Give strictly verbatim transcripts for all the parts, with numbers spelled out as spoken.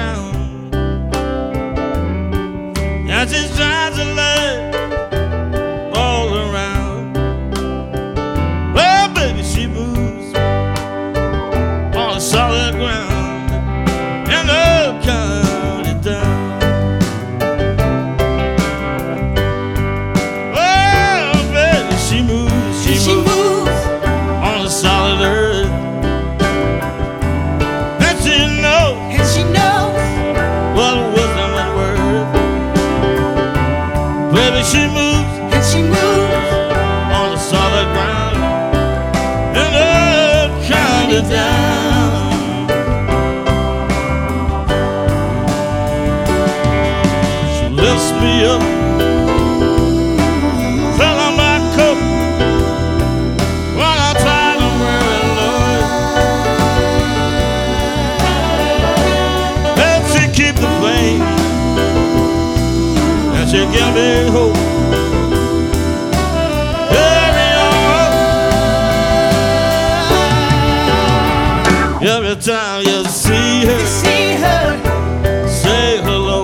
ground. And she drives a leg all around. Well, baby, she moves on the solid ground and up, county down. Well, baby, she moves, she, She moves, moves on the solid earth. And she knows and she knows what wisdom and worth. Baby, she moves and she moves on the solid ground and up, county down. She lifts me up, fell on my coat while I try to wear it, Lord. And she keep the flame and she give me hope. Every time you see her, you see her. say hello.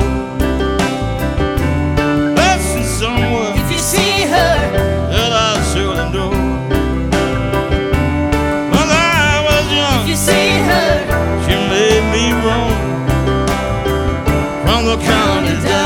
That's someone If you see her, that I surely know. When I was if young, you see her, she made me roam from the county down.